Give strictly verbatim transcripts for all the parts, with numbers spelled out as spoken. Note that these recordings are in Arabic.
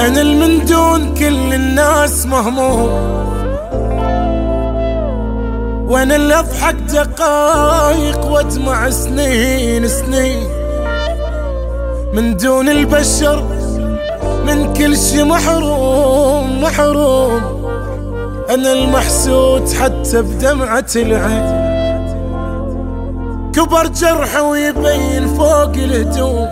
أنا من دون كل الناس مهموم، وأنا اللي أضحك دقايق وأدمع سنين سنين. من دون البشر من كل شي محروم محروم. أنا المحسود حتى بدمعة العين، كبر جرح ويبين فوق الهدوم.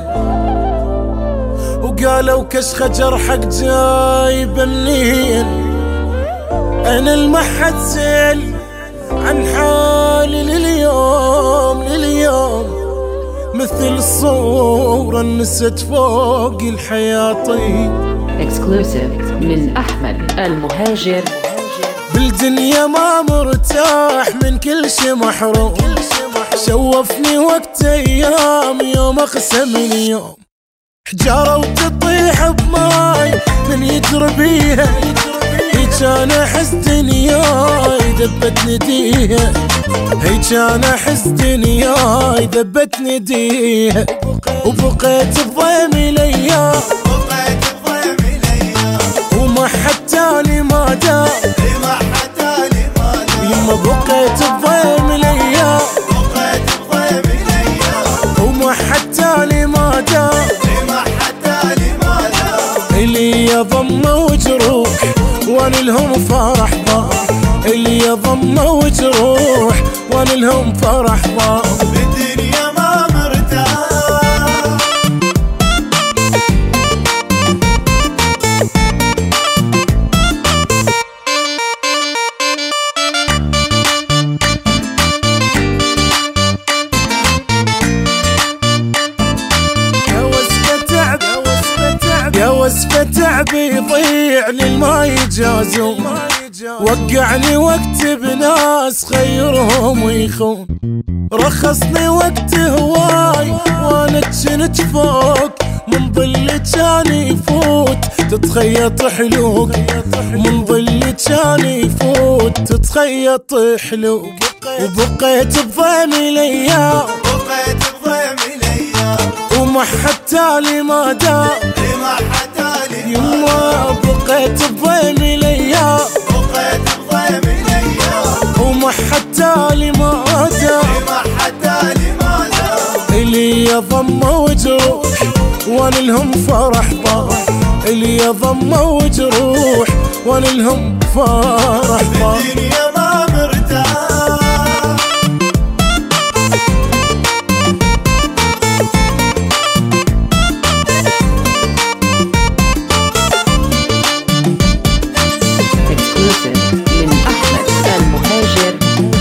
وقالوا كشخة جرحك جايبه منين، أنا المحد سأل عن حالي لليوم لليوم. مثل الصورة انست فوق الحياطين. اكسكلوسيف من أحمد المهاجر. بالدنيا ما مرتاح من كل شي محروم. شوفني وقت ايام يوم اقسم يوم. حجارة وتطيح بماي من يجري بيها، هيج انا احس دنياي دبت نديها. هيج انا احس دنياي دبت نديها. وبقيت بضيم الايام، بقيت بضيم الايام. وما حتى لي ما دام، ما حتى لي ما دام. يما بقيت بضيم الايام، بقيت بضيم الايام. وما حتى لي ما دام، ما حتى لي ما دام. اللي يضم وجروح وانا لهم فرح ضاع. اللي يضم وجروح وانا لهم فرح ضاع. بالدنيا ما مرتاح. يا وصفة تعبي يضيع للما يجازون. وقعني وقت بناس خيرهم ويخون. رخصني وقت هواي وانا جنت فوق. من ظل كان يفوت تتخيط حلوق. من ظل كان يفوت تتخيط حلوق. وبقيت بضيم الايام، بقيت بضيم الايام. وما حتى لي ما دام، ما حتى لي يما بقيت بضيم الايام. بقيت بضيم الايام. وما حتى لي ما دام، ما حتى لي ما دام. اللي يضم وجروح وانا لهم فرح ضاع. اللي يضم وجروح وانا لهم فرح ضاع. بالدنيا ما مرتاح. من أحمد المهاجر.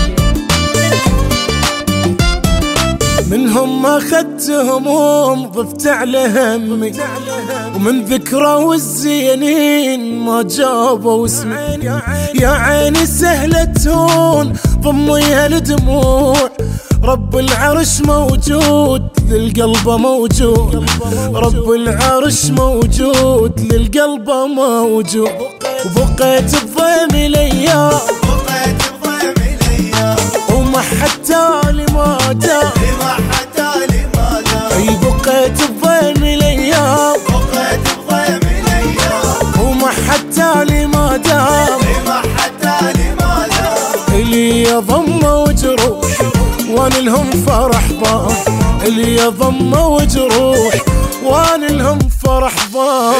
منهم ما أخذت هموم ضفت على همي. ومن ذكرى والزينين ما جابوا اسمي. يا عيني سهلة تهون ضميها الدموع. رب العرش موجود للقلب موجود. رب العرش موجود للقلب موجود. وبقيت بضيم الايام، بقيت بضيم الايام. وما حتى لي ما دام، ما حتى لي ما دام. اي بقيت بضيم الايام، بقيت بضيم الايام. وما حتى لي ما دام، ما حتى لي ما دام. اللي يضم وجروح وانا لهم فرح ضاع. اللي يضم وجروح وانا لهم فرح ضاع.